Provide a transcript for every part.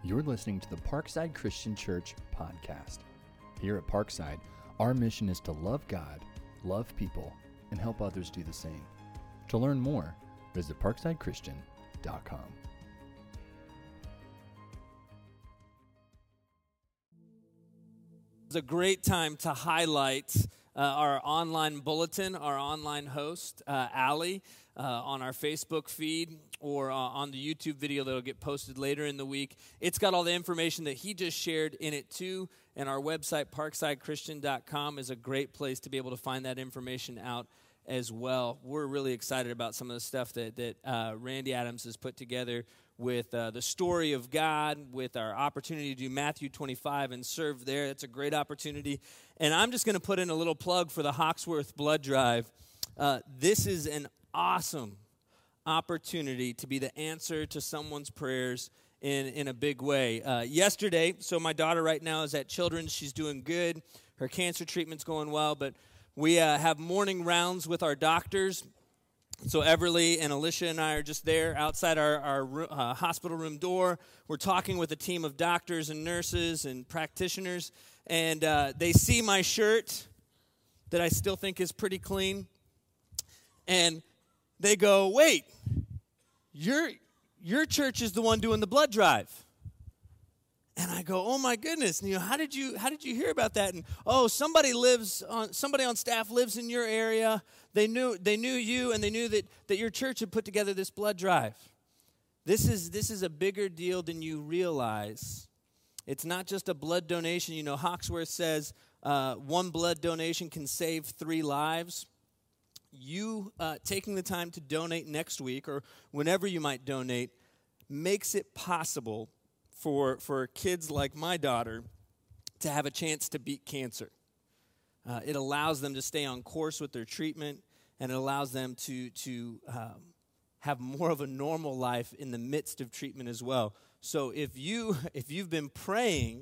You're listening to the Parkside Christian Church podcast. Here at Parkside, our mission is to love God, love people, and help others do the same. To learn more, visit parksidechristian.com. It's a great time to highlight our online bulletin, our online host, Allie, on our Facebook feed or on the YouTube video that will get posted later in the week. It's got all the information that he just shared in it too, and our website, parksidechristian.com, is a great place to be able to find that information out as well. We're really excited about some of the stuff that Randy Adams has put together with the story of God, with our opportunity to do Matthew 25 and serve there. It's a great opportunity. And I'm just going to put in a little plug for the Hawksworth Blood Drive. This is an awesome opportunity to be the answer to someone's prayers in a big way. Yesterday, so my daughter right now is at Children's. She's doing good. Her cancer treatment's going well, but we have morning rounds with our doctors. So Everly and Alicia and I are just there outside our hospital room door. We're talking with a team of doctors and nurses and practitioners, and they see my shirt that I still think is pretty clean, and they go, "Wait, your church is the one doing the blood drive." And I go, "Oh my goodness! How did you hear about that?" And somebody on staff lives in your area. They knew you, and they knew that your church had put together this blood drive. This is a bigger deal than you realize. It's not just a blood donation. Hawksworth says one blood donation can save 3 lives. You taking the time to donate next week or whenever you might donate makes it possible for kids like my daughter to have a chance to beat cancer. It allows them to stay on course with their treatment, and it allows them to have more of a normal life in the midst of treatment as well. So if you've been praying,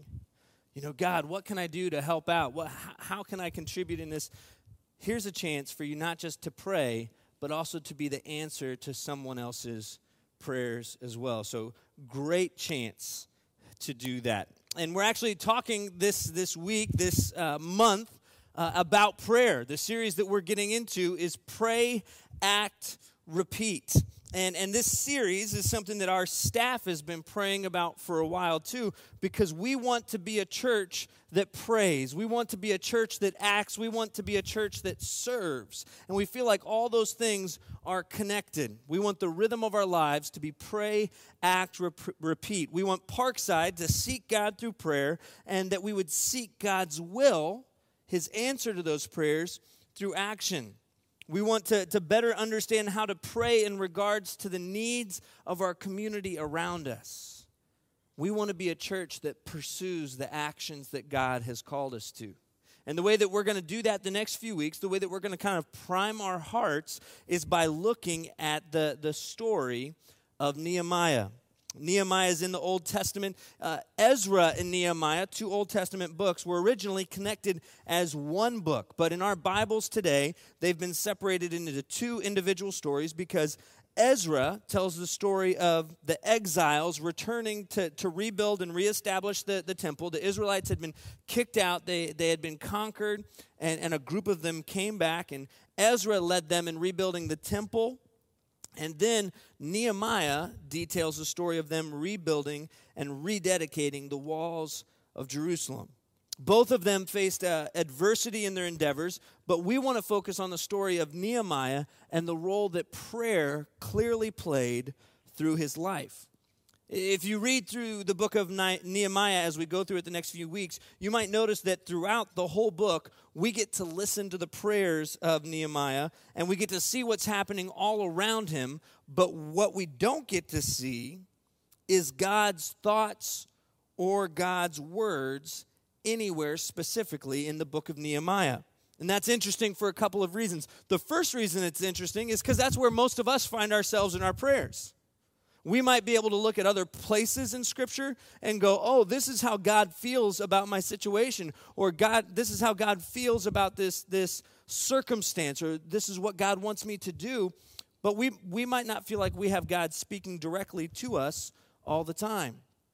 God, what can I do to help out? How can I contribute in this? Here's a chance for you not just to pray, but also to be the answer to someone else's prayers as well. So great chance to do that. And we're actually talking this week, this month, about prayer. The series that we're getting into is Pray, Act, Repeat. And this series is something that our staff has been praying about for a while too, because we want to be a church that prays. We want to be a church that acts. We want to be a church that serves. And we feel like all those things are connected. We want the rhythm of our lives to be pray, act, repeat. We want Parkside to seek God through prayer, and that we would seek God's will, His answer to those prayers, through action. We want to better understand how to pray in regards to the needs of our community around us. We want to be a church that pursues the actions that God has called us to. And the way that we're going to do that the next few weeks, the way that we're going to kind of prime our hearts, is by looking at the story of Nehemiah. Nehemiah is in the Old Testament. Ezra and Nehemiah, 2 Old Testament books, were originally connected as one book. But in our Bibles today, they've been separated into 2 individual stories, because Ezra tells the story of the exiles returning to rebuild and reestablish the temple. The Israelites had been kicked out. They had been conquered, and a group of them came back, and Ezra led them in rebuilding the temple. And then Nehemiah details the story of them rebuilding and rededicating the walls of Jerusalem. Both of them faced adversity in their endeavors, but we want to focus on the story of Nehemiah and the role that prayer clearly played through his life. If you read through the book of Nehemiah as we go through it the next few weeks, you might notice that throughout the whole book, we get to listen to the prayers of Nehemiah, and we get to see what's happening all around him. But what we don't get to see is God's thoughts or God's words anywhere specifically in the book of Nehemiah. And that's interesting for a couple of reasons. The first reason it's interesting is because that's where most of us find ourselves in our prayers. We might be able to look at other places in Scripture and go, "Oh, this is how God feels about my situation," or this is how God feels about this circumstance, or this is what God wants me to do. But we might not feel like we have God speaking directly to us all the time.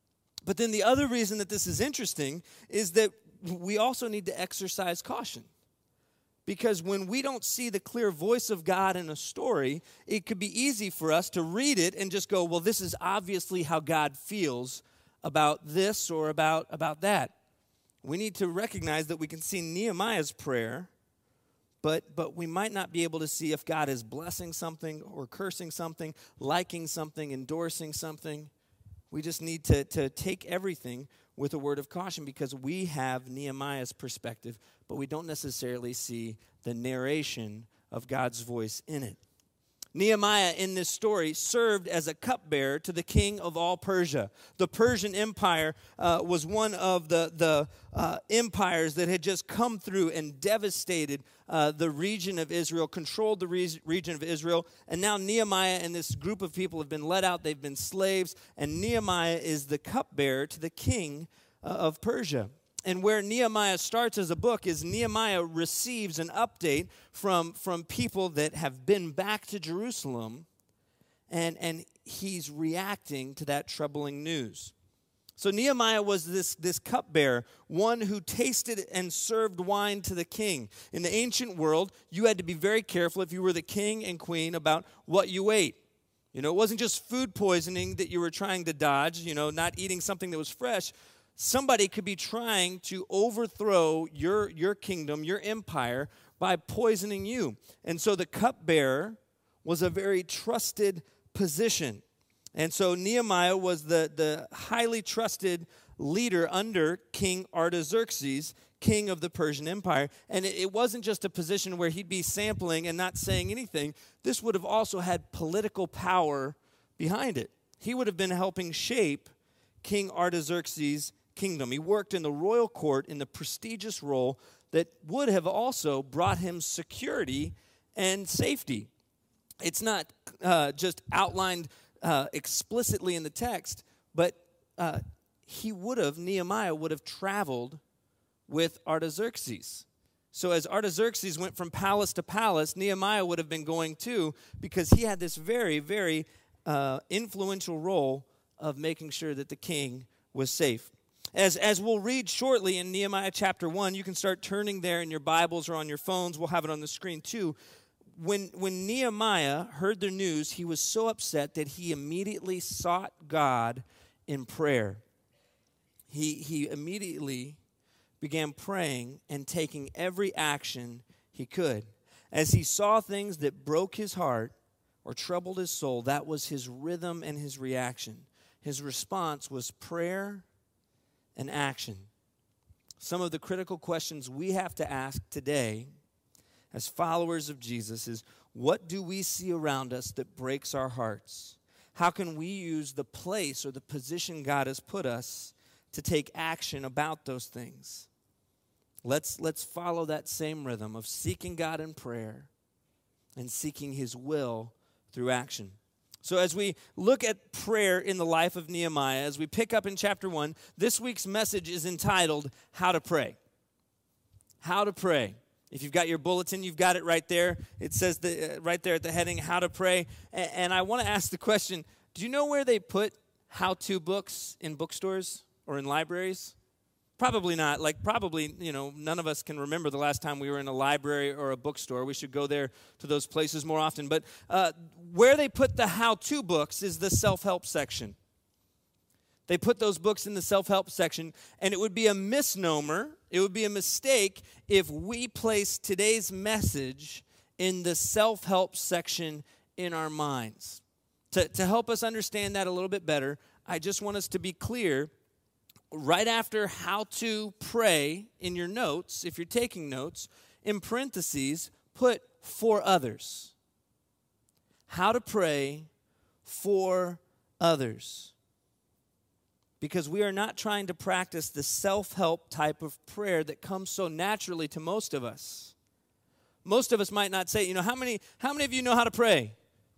But then the other reason that this is interesting is that we also need to exercise caution. Because when we don't see the clear voice of God in a story, it could be easy for us to read it and just go, well, this is obviously how God feels about this or about that. We need to recognize that we can see Nehemiah's prayer, but we might not be able to see if God is blessing something or cursing something, liking something, endorsing something. We just need to take everything with a word of caution because we have Nehemiah's perspective, but we don't necessarily see the narration of God's voice in it. Nehemiah in this story served as a cupbearer to the king of all Persia. The Persian Empire was one of the empires that had just come through and devastated the region of Israel, controlled the region of Israel. And now Nehemiah and this group of people have been let out. They've been slaves. And Nehemiah is the cupbearer to the king of Persia. And where Nehemiah starts as a book is Nehemiah receives an update from people that have been back to Jerusalem, and he's reacting to that troubling news. So Nehemiah was this cupbearer, one who tasted and served wine to the king. In the ancient world, you had to be very careful if you were the king and queen about what you ate. You know, it wasn't just food poisoning that you were trying to dodge, you know, not eating something that was fresh. Somebody could be trying to overthrow your kingdom, your empire, by poisoning you. And so the cupbearer was a very trusted position. And so Nehemiah was the highly trusted leader under King Artaxerxes, king of the Persian Empire. And it wasn't just a position where he'd be sampling and not saying anything. This would have also had political power behind it. He would have been helping shape King Artaxerxes' kingdom. He worked in the royal court in the prestigious role that would have also brought him security and safety. It's not just outlined explicitly in the text, but Nehemiah would have traveled with Artaxerxes. So as Artaxerxes went from palace to palace, Nehemiah would have been going too, because he had this very, very influential role of making sure that the king was safe. As we'll read shortly in Nehemiah chapter 1, you can start turning there in your Bibles or on your phones. We'll have it on the screen too. When Nehemiah heard the news, he was so upset that he immediately sought God in prayer. He immediately began praying and taking every action he could. As he saw things that broke his heart or troubled his soul, that was his rhythm and his reaction. His response was prayer and action. Some of the critical questions we have to ask today as followers of Jesus is, what do we see around us that breaks our hearts? How can we use the place or the position God has put us to take action about those things? Let's follow that same rhythm of seeking God in prayer and seeking his will through action. So as we look at prayer in the life of Nehemiah, as we pick up in chapter 1, this week's message is entitled, How to Pray. How to Pray. If you've got your bulletin, you've got it right there. It says right there at the heading, How to Pray. And I want to ask the question, do you know where they put how-to books in bookstores or in libraries? Probably not. Probably, none of us can remember the last time we were in a library or a bookstore. We should go there to those places more often. But where they put the how-to books is the self-help section. They put those books in the self-help section, and it would be a misnomer, it would be a mistake if we place today's message in the self-help section in our minds. To help us understand that a little bit better, I just want us to be clear. Right after how to pray in your notes, if you're taking notes, in parentheses, put for others. How to pray for others. Because we are not trying to practice the self-help type of prayer that comes so naturally to most of us. Most of us might not say, how many of you know how to pray?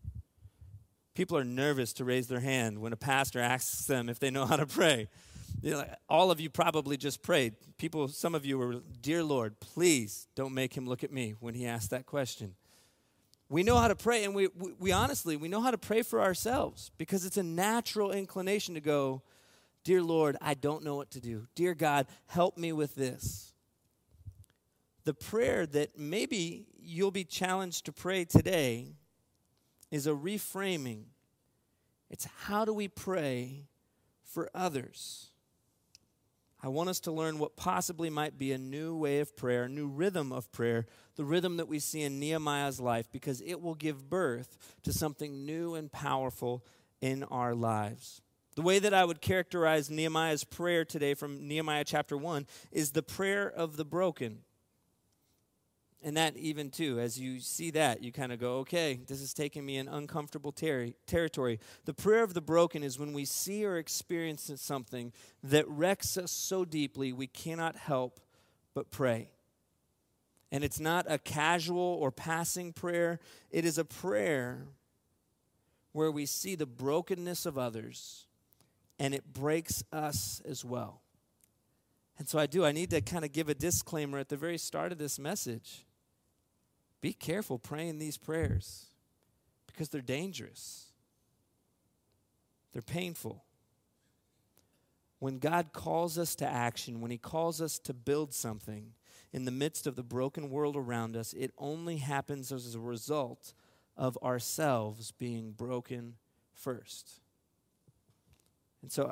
People are nervous to raise their hand when a pastor asks them if they know how to pray. All of you probably just prayed. Some of you were, dear Lord, please don't make him look at me when he asks that question. We know how to pray, and we honestly know how to pray for ourselves because it's a natural inclination to go, Dear Lord, I don't know what to do. Dear God, help me with this. The prayer that maybe you'll be challenged to pray today is a reframing. It's how do we pray for others? I want us to learn what possibly might be a new way of prayer, a new rhythm of prayer, the rhythm that we see in Nehemiah's life, because it will give birth to something new and powerful in our lives. The way that I would characterize Nehemiah's prayer today from Nehemiah chapter 1 is the prayer of the broken. And that even too, as you see that, you kind of go, okay, this is taking me in uncomfortable territory. The prayer of the broken is when we see or experience something that wrecks us so deeply we cannot help but pray. And it's not a casual or passing prayer. It is a prayer where we see the brokenness of others and it breaks us as well. And so I need to kind of give a disclaimer at the very start of this message. Be careful praying these prayers because they're dangerous. They're painful. When God calls us to action, when he calls us to build something in the midst of the broken world around us, it only happens as a result of ourselves being broken first. And so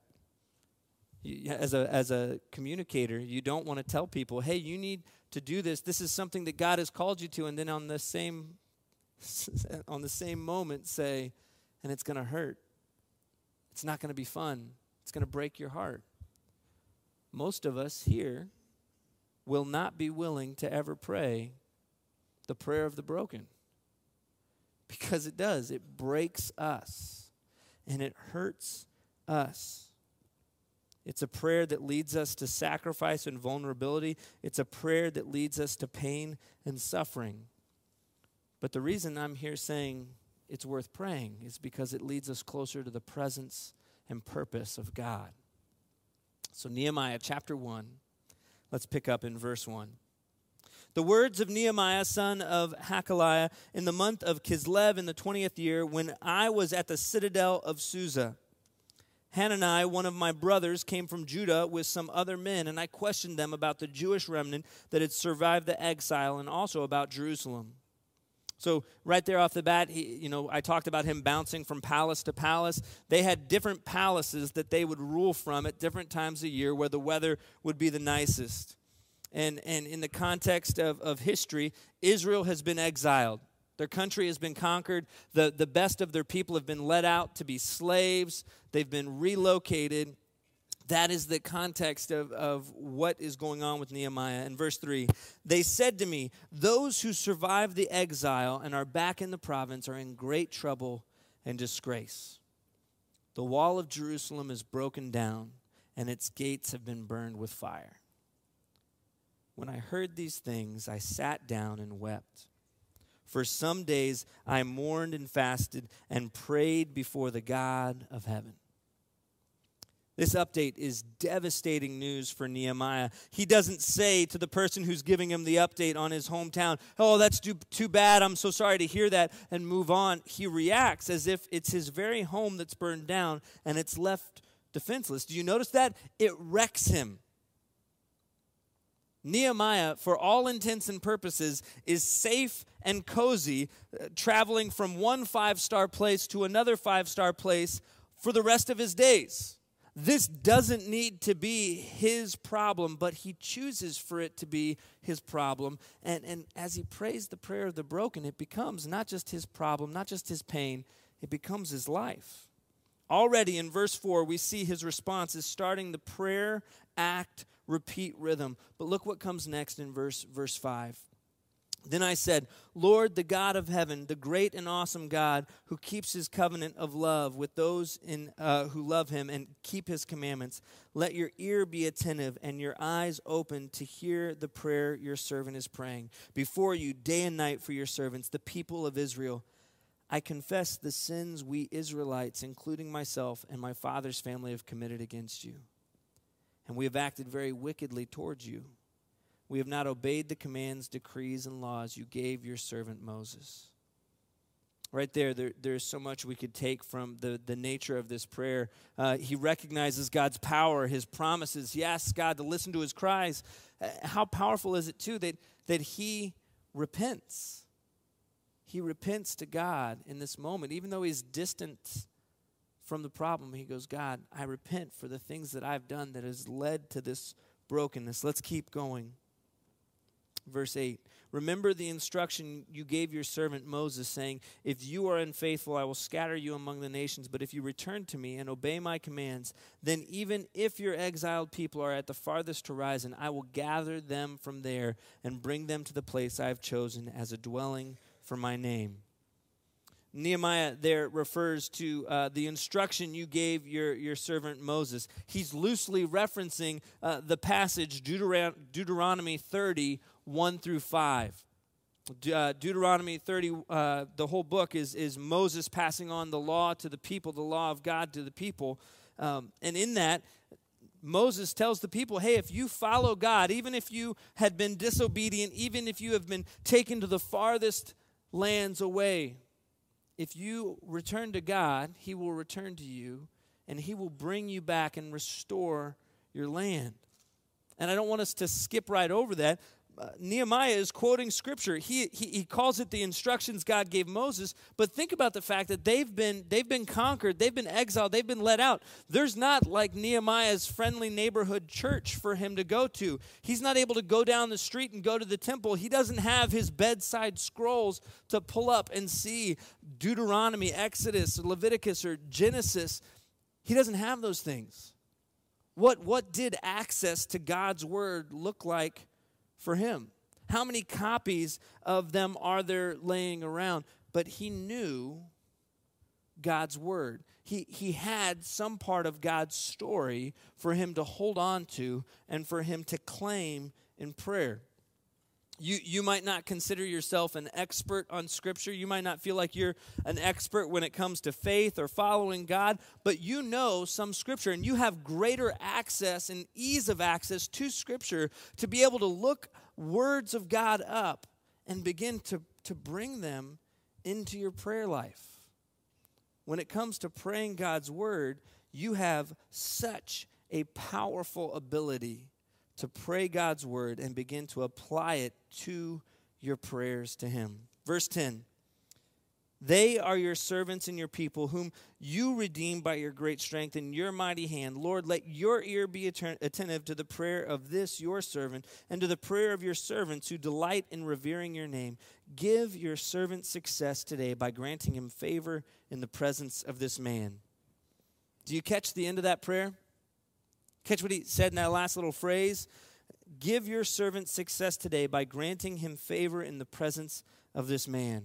as a communicator, you don't want to tell people, hey, you need to do this. This is something that God has called you to, and then on the same moment say, and it's going to hurt. It's not going to be fun. It's going to break your heart. Most of us here will not be willing to ever pray the prayer of the broken because it does. It breaks us, and it hurts us. It's a prayer that leads us to sacrifice and vulnerability. It's a prayer that leads us to pain and suffering. But the reason I'm here saying it's worth praying is because it leads us closer to the presence and purpose of God. So Nehemiah chapter 1, let's pick up in verse 1. The words of Nehemiah, son of Hakaliah, in the month of Kislev in the 20th year, when I was at the citadel of Susa. Hanani, one of my brothers, came from Judah with some other men, and I questioned them about the Jewish remnant that had survived the exile and also about Jerusalem. So right there off the bat, I talked about him bouncing from palace to palace. They had different palaces that they would rule from at different times of year where the weather would be the nicest. And in the context of history, Israel has been exiled. Their country has been conquered. The best of their people have been let out to be slaves. They've been relocated. That is the context of what is going on with Nehemiah. In verse 3, they said to me, those who survived the exile and are back in the province are in great trouble and disgrace. The wall of Jerusalem is broken down, and its gates have been burned with fire. When I heard these things, I sat down and wept. For some days I mourned and fasted and prayed before the God of heaven. This update is devastating news for Nehemiah. He doesn't say to the person who's giving him the update on his hometown, oh, that's too bad, I'm so sorry to hear that, and move on. He reacts as if it's his very home that's burned down and it's left defenseless. Do you notice that? It wrecks him. Nehemiah, for all intents and purposes, is safe and cozy, traveling from one 5-star place to another 5-star place for the rest of his days. This doesn't need to be his problem, but he chooses for it to be his problem. And as he prays the prayer of the broken, it becomes not just his problem, not just his pain, it becomes his life. Already in verse 4, we see his response is starting the prayer, act, repeat rhythm. But look what comes next in verse 5. Then I said, Lord, the God of heaven, the great and awesome God who keeps his covenant of love with those who love him and keep his commandments, let your ear be attentive and your eyes open to hear the prayer your servant is praying before you day and night for your servants, the people of Israel. I confess the sins we Israelites, including myself and my father's family, have committed against you. And we have acted very wickedly towards you. We have not obeyed the commands, decrees, and laws you gave your servant Moses. Right there's so much we could take from the nature of this prayer. He recognizes God's power, his promises. He asks God to listen to his cries. How powerful is it, too, that he repents? He repents to God in this moment. Even though he's distant from the problem, he goes, God, I repent for the things that I've done that has led to this brokenness. Let's keep going. Verse 8, remember the instruction you gave your servant Moses, saying, if you are unfaithful, I will scatter you among the nations. But if you return to me and obey my commands, then even if your exiled people are at the farthest horizon, I will gather them from there and bring them to the place I have chosen as a dwelling for my name. Nehemiah there refers to the instruction you gave your servant Moses. He's loosely referencing the passage Deuteronomy 30, 1 through 5. Deuteronomy 30, the whole book is Moses passing on the law to the people, the law of God to the people. And in that, Moses tells the people, hey, if you follow God, even if you had been disobedient, even if you have been taken to the farthest lands away, if you return to God, he will return to you, and he will bring you back and restore your land. And I don't want us to skip right over that. Nehemiah is quoting Scripture. He calls it the instructions God gave Moses, but think about the fact that they've been conquered, they've been exiled, they've been let out. There's not like Nehemiah's friendly neighborhood church for him to go to. He's not able to go down the street and go to the temple. He doesn't have his bedside scrolls to pull up and see Deuteronomy, Exodus, Leviticus, or Genesis. He doesn't have those things. What did access to God's word look like for him? How many copies of them are there laying around? But he knew God's word. He had some part of God's story for him to hold on to and for him to claim in prayer. You might not consider yourself an expert on Scripture. You might not feel like you're an expert when it comes to faith or following God, but you know some Scripture, and you have greater access and ease of access to Scripture to be able to look words of God up and begin to bring them into your prayer life. When it comes to praying God's Word, you have such a powerful ability to pray God's word and begin to apply it to your prayers to him. Verse 10, they are your servants and your people, whom you redeemed by your great strength and your mighty hand. Lord, let your ear be attentive to the prayer of this your servant and to the prayer of your servants who delight in revering your name. Give your servant success today by granting him favor in the presence of this man. Do you catch the end of that prayer? Catch what he said in that last little phrase? Give your servant success today by granting him favor in the presence of this man.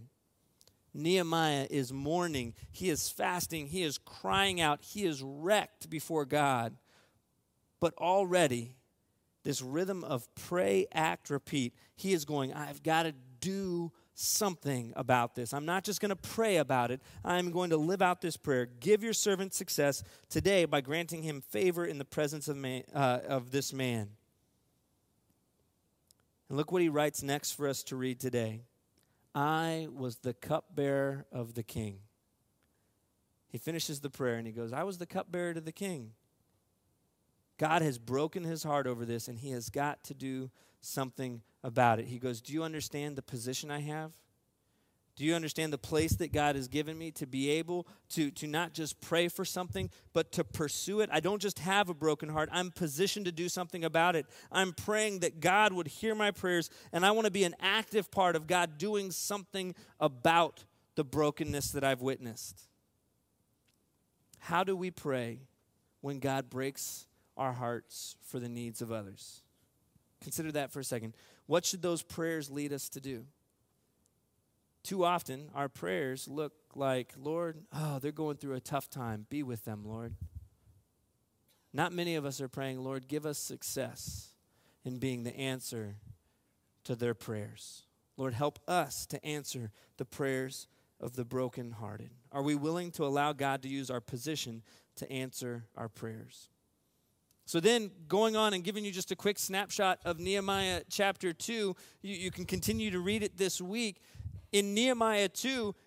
Nehemiah is mourning. He is fasting. He is crying out. He is wrecked before God. But already, this rhythm of pray, act, repeat, he is going, I've got to do something about this. I'm not just going to pray about it. I'm going to live out this prayer. Give your servant success today by granting him favor in the presence of this man. And look what he writes next for us to read today. I was the cupbearer of the king. He finishes the prayer and he goes, I was the cupbearer to the king. God has broken his heart over this, and he has got to do something about it. He goes, do you understand the position I have? Do you understand the place that God has given me to be able to not just pray for something, but to pursue it? I don't just have a broken heart. I'm positioned to do something about it. I'm praying that God would hear my prayers, and I want to be an active part of God doing something about the brokenness that I've witnessed. How do we pray when God breaks our hearts for the needs of others? Consider that for a second. What should those prayers lead us to do? Too often, our prayers look like, Lord, they're going through a tough time. Be with them, Lord. Not many of us are praying, Lord, give us success in being the answer to their prayers. Lord, help us to answer the prayers of the brokenhearted. Are we willing to allow God to use our position to answer our prayers? So then, going on and giving you just a quick snapshot of Nehemiah chapter 2, you can continue to read it this week. In Nehemiah 2,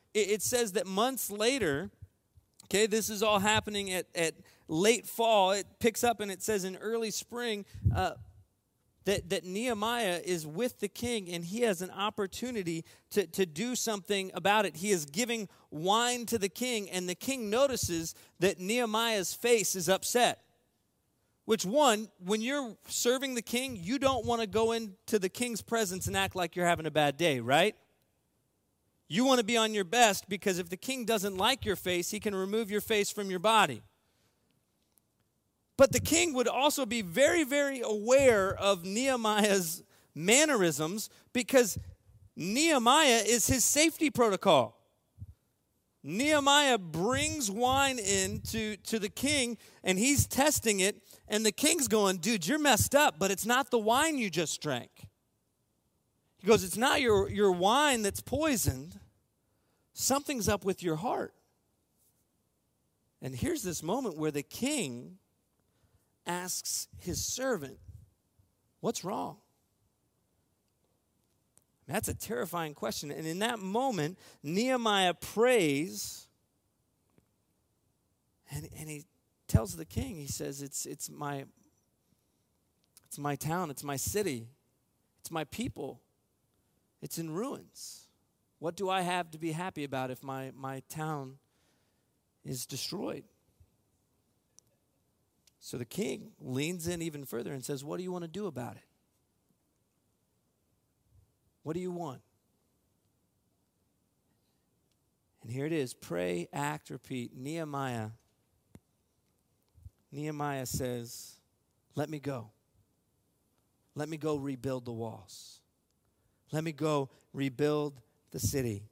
it says that months later, okay, this is all happening at late fall. It picks up and it says in early spring that Nehemiah is with the king and he has an opportunity to do something about it. He is giving wine to the king, and the king notices that Nehemiah's face is upset. Which, one, when you're serving the king, you don't want to go into the king's presence and act like you're having a bad day, right? You want to be on your best, because if the king doesn't like your face, he can remove your face from your body. But the king would also be very, very aware of Nehemiah's mannerisms, because Nehemiah is his safety protocol. Nehemiah brings wine in to the king, and he's testing it, and the king's going, dude, you're messed up, but it's not the wine you just drank. He goes, it's not your wine that's poisoned. Something's up with your heart. And here's this moment where the king asks his servant, what's wrong? That's a terrifying question. And in that moment, Nehemiah prays, and he tells the king, he says, it's my town, it's my city, it's my people, it's in ruins. What do I have to be happy about if my town is destroyed? So the king leans in even further and says, what do you want to do about it? What do you want? And here it is. Pray, act, repeat. Nehemiah says, let me go. Let me go rebuild the walls. Let me go rebuild the city.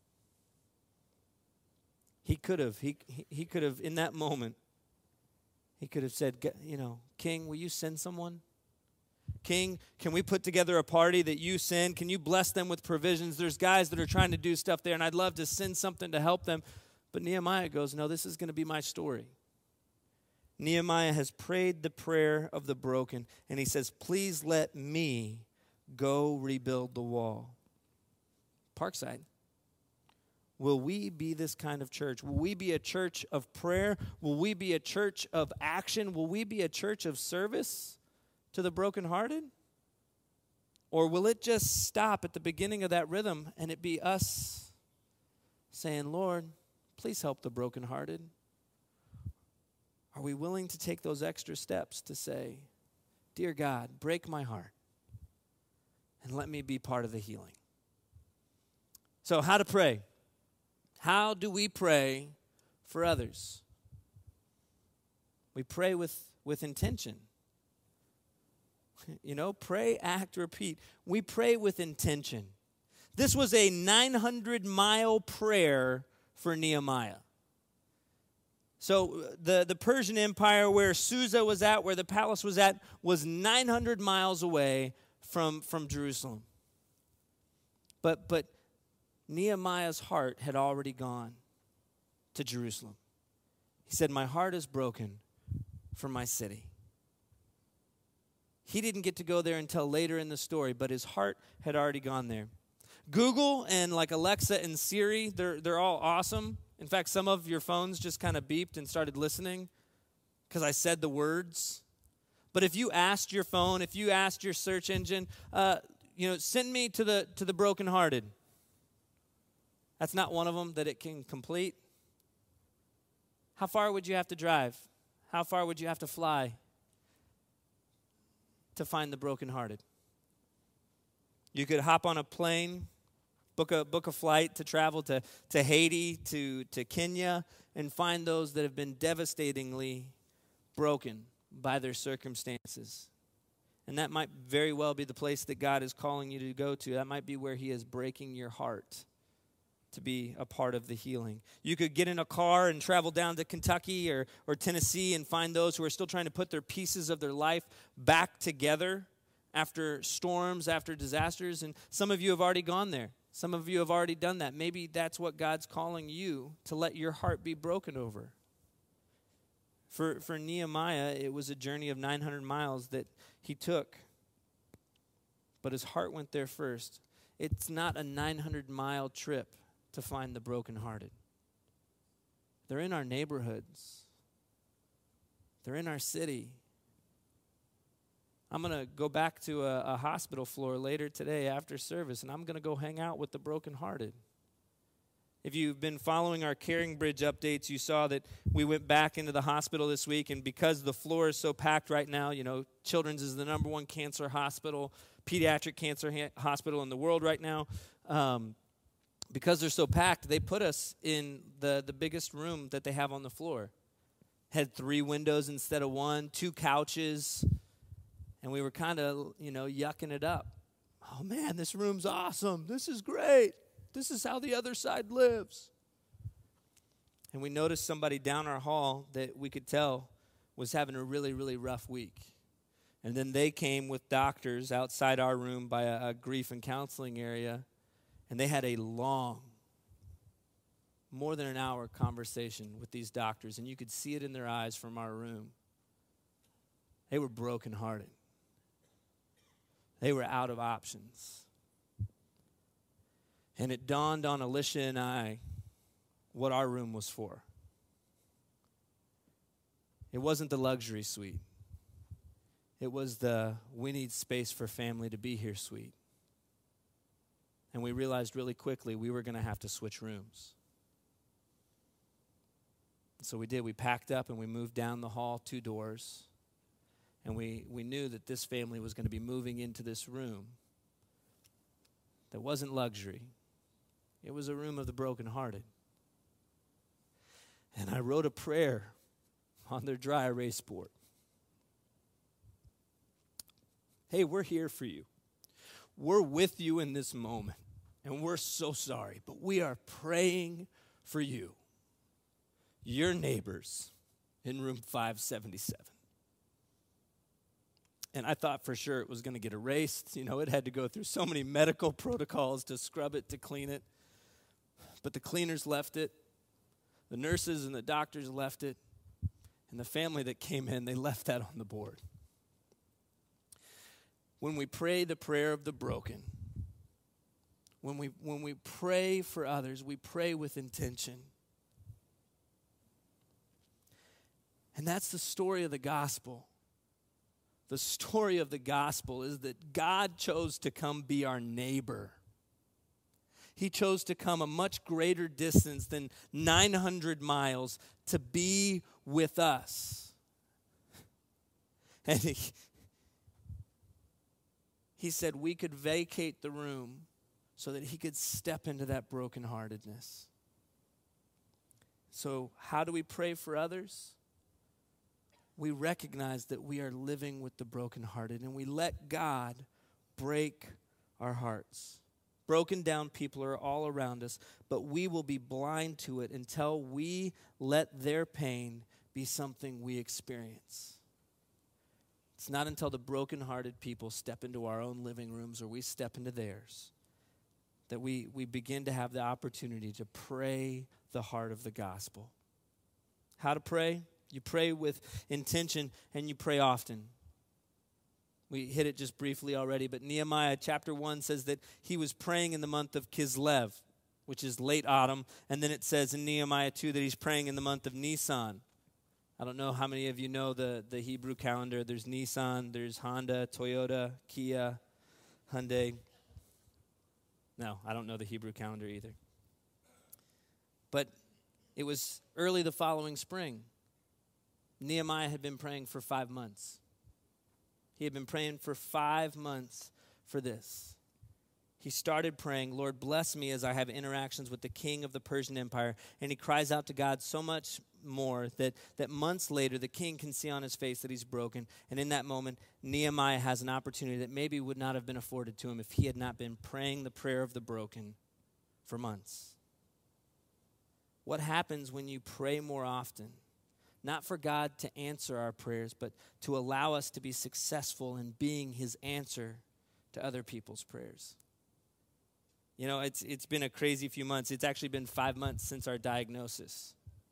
He could have, in that moment, he could have said, King, will you send someone? King, can we put together a party that you send? Can you bless them with provisions? There's guys that are trying to do stuff there, and I'd love to send something to help them. But Nehemiah goes, no, this is going to be my story. Nehemiah has prayed the prayer of the broken, and he says, please let me go rebuild the wall. Parkside, will we be this kind of church? Will we be a church of prayer? Will we be a church of action? Will we be a church of service to the brokenhearted? Or will it just stop at the beginning of that rhythm and it be us saying, Lord, please help the brokenhearted? Are we willing to take those extra steps to say, dear God, break my heart and let me be part of the healing? So how to pray? How do we pray for others? We pray with intention. Pray, act, repeat. We pray with intention. This was a 900-mile prayer for Nehemiah. So the Persian Empire, where Susa was at, where the palace was at, was 900 miles away from Jerusalem. But Nehemiah's heart had already gone to Jerusalem. He said, my heart is broken for my city. He didn't get to go there until later in the story, but his heart had already gone there. Google and like Alexa and Siri, they're all awesome. In fact, some of your phones just kind of beeped and started listening because I said the words. But if you asked your phone, if you asked your search engine, send me to the brokenhearted, that's not one of them that it can complete. How far would you have to drive? How far would you have to fly to find the brokenhearted? You could hop on a plane, book a flight to travel to Haiti, to Kenya, and find those that have been devastatingly broken by their circumstances. And that might very well be the place that God is calling you to go to. That might be where he is breaking your heart to be a part of the healing. You could get in a car and travel down to Kentucky or Tennessee and find those who are still trying to put their pieces of their life back together after storms, after disasters. And some of you have already gone there. Some of you have already done that. Maybe that's what God's calling you to let your heart be broken over. For Nehemiah, it was a journey of 900 miles that he took. But his heart went there first. It's not a 900-mile trip to find the brokenhearted. They're in our neighborhoods. They're in our city. I'm going to go back to a hospital floor later today after service, and I'm going to go hang out with the brokenhearted. If you've been following our Caring Bridge updates, you saw that we went back into the hospital this week, and because the floor is so packed right now, Children's is the #1 cancer hospital, pediatric cancer hospital in the world right now. Because they're so packed, they put us in the biggest room that they have on the floor. Had 3 windows instead of 1, 2 couches, and we were kind of, yucking it up. Oh, man, this room's awesome. This is great. This is how the other side lives. And we noticed somebody down our hall that we could tell was having a really, really rough week. And then they came with doctors outside our room by a grief and counseling area, and they had a long, more than an hour conversation with these doctors, and you could see it in their eyes from our room. They were brokenhearted. They were out of options. And it dawned on Alicia and I what our room was for. It wasn't the luxury suite. It was the we need space for family to be here suite. And we realized really quickly we were going to have to switch rooms. So we did. We packed up and we moved down the hall 2 doors. And we knew that this family was going to be moving into this room that wasn't luxury. It was a room of the brokenhearted. And I wrote a prayer on their dry erase board. Hey, we're here for you. We're with you in this moment. And we're so sorry, but we are praying for you. Your neighbors in room 577. And I thought for sure it was going to get erased. It had to go through so many medical protocols to scrub it, to clean it. But the cleaners left it. The nurses and the doctors left it. And the family that came in, they left that on the board. When we pray the prayer of the broken, when we pray for others, we pray with intention. And that's the story of the gospel. The story of the gospel is that God chose to come be our neighbor. He chose to come a much greater distance than 900 miles to be with us. And he said we could vacate the room so that he could step into that brokenheartedness. So how do we pray for others? We recognize that we are living with the brokenhearted, and we let God break our hearts. Broken down people are all around us, but we will be blind to it until we let their pain be something we experience. It's not until the brokenhearted people step into our own living rooms or we step into theirs that we begin to have the opportunity to pray the heart of the gospel. How to pray? You pray with intention and you pray often. We hit it just briefly already, but Nehemiah chapter 1 says that he was praying in the month of Kislev, which is late autumn, and then it says in Nehemiah 2 that he's praying in the month of Nisan. I don't know how many of you know the Hebrew calendar. There's Nisan, there's Honda, Toyota, Kia, Hyundai. No, I don't know the Hebrew calendar either. But it was early the following spring. Nehemiah had been praying for 5 months. He had been praying for 5 months for this. He started praying, Lord, bless me as I have interactions with the king of the Persian Empire. And he cries out to God so much more that months later, the king can see on his face that he's broken. And in that moment, Nehemiah has an opportunity that maybe would not have been afforded to him if he had not been praying the prayer of the broken for months. What happens when you pray more often? Not for God to answer our prayers, but to allow us to be successful in being his answer to other people's prayers. You know, it's been a crazy few months. It's actually been 5 months since our diagnosis.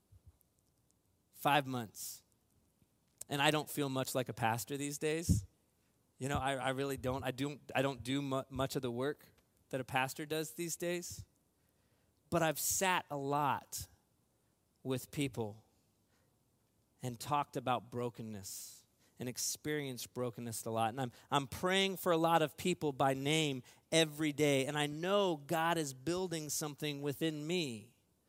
5 months. And I don't feel much like a pastor these days. You know, I really don't. I don't do much of the work that a pastor does these days. But I've sat a lot with people and talked about brokenness and experienced brokenness a lot. And I'm praying for a lot of people by name every day. And I know God is building something within me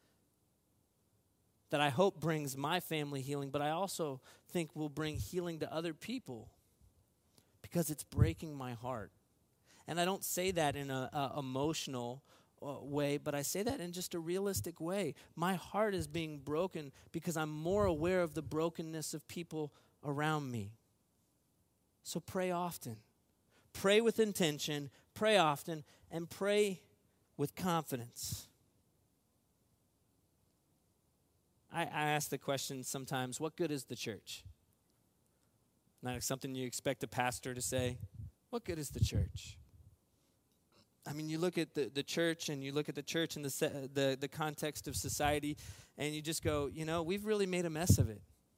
that I hope brings my family healing, but I also think will bring healing to other people because it's breaking my heart. And I don't say that in an emotional way, but I say that in just a realistic way. My heart is being broken because I'm more aware of the brokenness of people around me. So pray often. Pray with intention, pray often, and pray with confidence. I ask the question sometimes, what good is the church? Not something you expect a pastor to say. What good is the church? I mean, you look at the church, and you look at the church in the context of society, and you just go, we've really made a mess of it.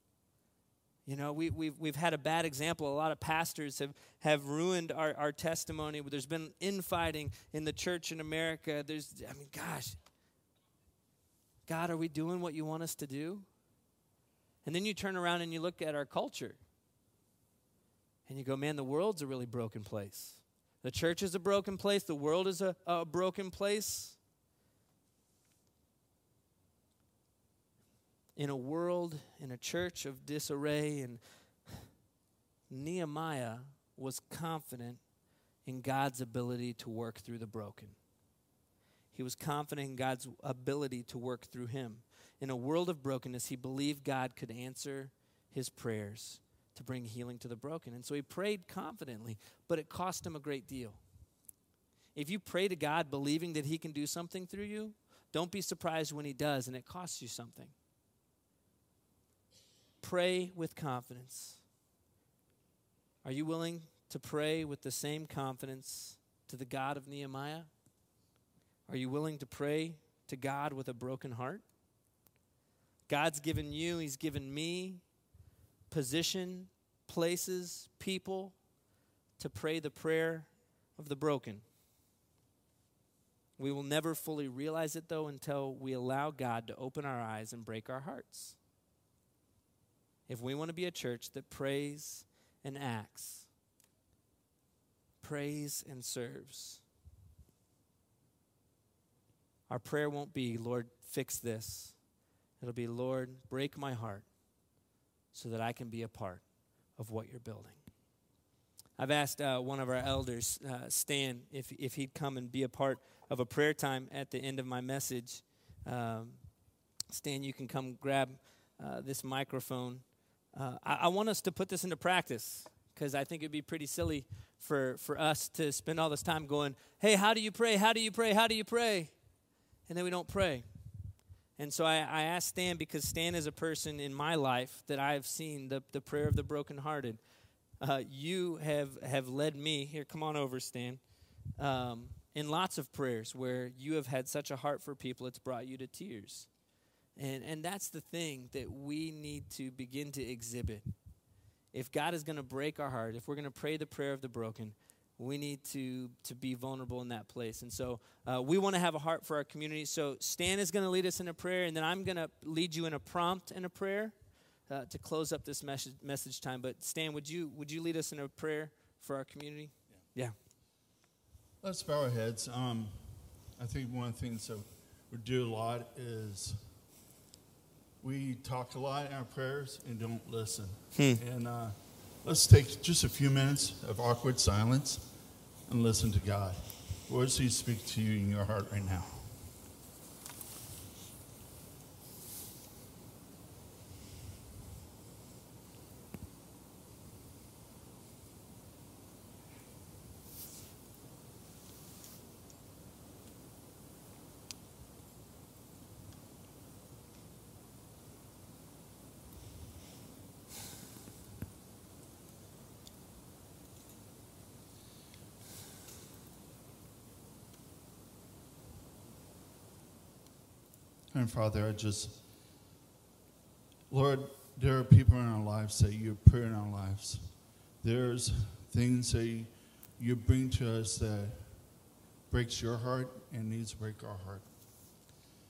We've had a bad example. A lot of pastors have ruined our testimony. There's been infighting in the church in America. Gosh, God, are we doing what you want us to do? And then you turn around and you look at our culture, and you go, man, the world's a really broken place. The church is a broken place. The world is a broken place. In a world, in a church of disarray, and Nehemiah was confident in God's ability to work through the broken. He was confident in God's ability to work through him. In a world of brokenness, he believed God could answer his prayers to bring healing to the broken. And so he prayed confidently, but it cost him a great deal. If you pray to God believing that he can do something through you, don't be surprised when he does and it costs you something. Pray with confidence. Are you willing to pray with the same confidence to the God of Nehemiah? Are you willing to pray to God with a broken heart? God's given you, he's given me position, places, people to pray the prayer of the broken. We will never fully realize it, though, until we allow God to open our eyes and break our hearts. If we want to be a church that prays and acts, prays and serves, our prayer won't be, Lord, fix this. It'll be, Lord, break my heart so that I can be a part of what you're building. I've asked one of our elders, Stan, if he'd come and be a part of a prayer time at the end of my message. Stan, you can come grab this microphone. I want us to put this into practice because I think it'd be pretty silly for us to spend all this time going, hey, how do you pray? How do you pray? How do you pray? And then we don't pray. And so I asked Stan because Stan is a person in my life that I have seen the prayer of the brokenhearted. You have led me, here, come on over, Stan, in lots of prayers where you have had such a heart for people, it's brought you to tears. And that's the thing that we need to begin to exhibit. If God is going to break our heart, if we're going to pray the prayer of the broken, we need to be vulnerable in that place. And so we want to have a heart for our community. So Stan is going to lead us in a prayer, and then I'm going to lead you in a prompt and a prayer to close up this message time. But Stan, would you lead us in a prayer for our community? Yeah. Let's bow our heads. I think one of the things that we do a lot is we talk a lot in our prayers and don't listen. And let's take just a few minutes of awkward silence and listen to God. What does he speak to you in your heart right now? And Father, Lord, there are people in our lives that you put in our lives. There's things that you bring to us that breaks your heart and needs to break our heart.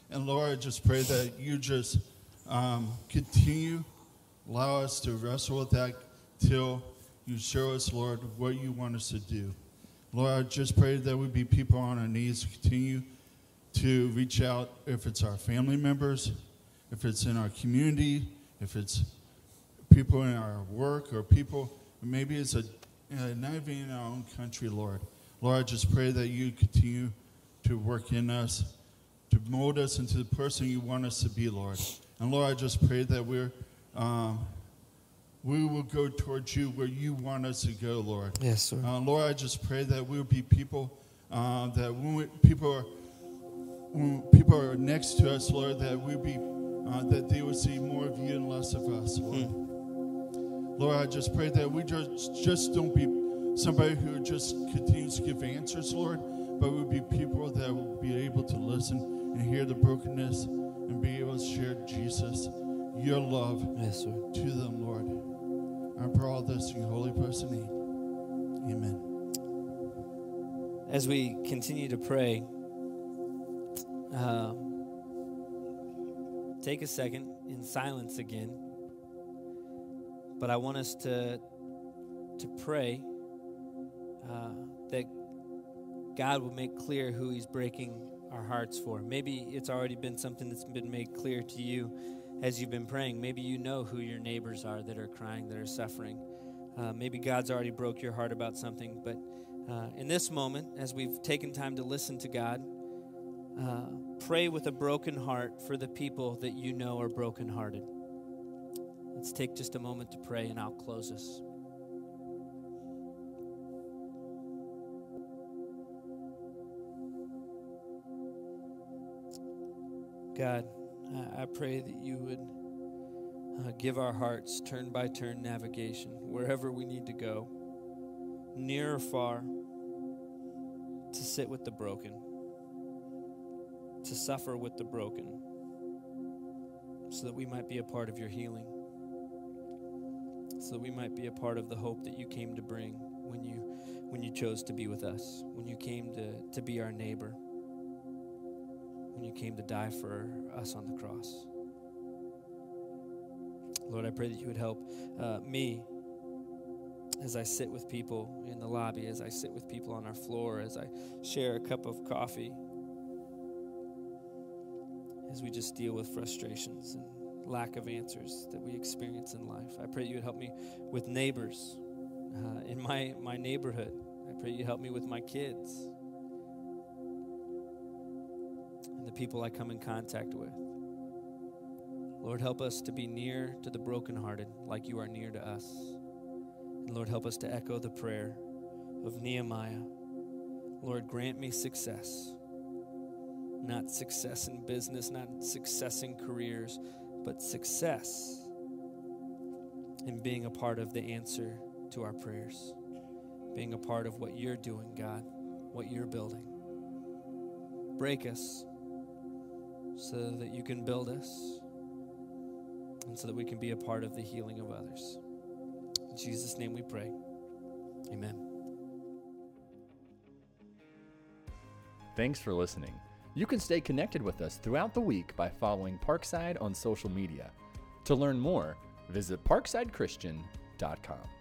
And Lord, I just pray that you just continue, allow us to wrestle with that till you show us, Lord, what you want us to do. Lord, I just pray that we be people on our knees to continue to reach out, if it's our family members, if it's in our community, if it's people in our work, or people, maybe it's not even in our own country, Lord. Lord, I just pray that you continue to work in us, to mold us into the person you want us to be, Lord. And Lord, I just pray that we will go towards you where you want us to go, Lord. Yes, sir. Lord, I just pray that we'll be people that when people are next to us, Lord, that we be that they will see more of you and less of us, Lord. Lord, I just pray that we just don't be somebody who just continues to give answers, Lord, but we'll be people that will be able to listen and hear the brokenness and be able to share Jesus, your love, Yes, sir. to them, Lord. I pray all this in your holy person name. Amen. As we continue to pray, take a second in silence again. But I want us to pray that God will make clear who he's breaking our hearts for. Maybe it's already been something that's been made clear to you as you've been praying. Maybe you know who your neighbors are that are crying, that are suffering. Maybe God's already broke your heart about something. But in this moment, as we've taken time to listen to God, pray with a broken heart for the people that you know are brokenhearted. Let's take just a moment to pray, and I'll close us. God, I pray that you would give our hearts turn-by-turn navigation wherever we need to go, near or far, to sit with the broken, to suffer with the broken, so that we might be a part of your healing, so that we might be a part of the hope that you came to bring when you chose to be with us, when you came to be our neighbor, when you came to die for us on the cross. Lord, I pray that you would help me as I sit with people in the lobby, as I sit with people on our floor, as I share a cup of coffee, as we just deal with frustrations and lack of answers that we experience in life. I pray you would help me with neighbors in my neighborhood. I pray you help me with my kids and the people I come in contact with. Lord, help us to be near to the brokenhearted like you are near to us. And Lord, help us to echo the prayer of Nehemiah. Lord, grant me success. Not success in business, not success in careers, but success in being a part of the answer to our prayers, being a part of what you're doing, God, what you're building. Break us so that you can build us and so that we can be a part of the healing of others. In Jesus' name we pray. Amen. Thanks for listening. You can stay connected with us throughout the week by following Parkside on social media. To learn more, visit parksidechristian.com.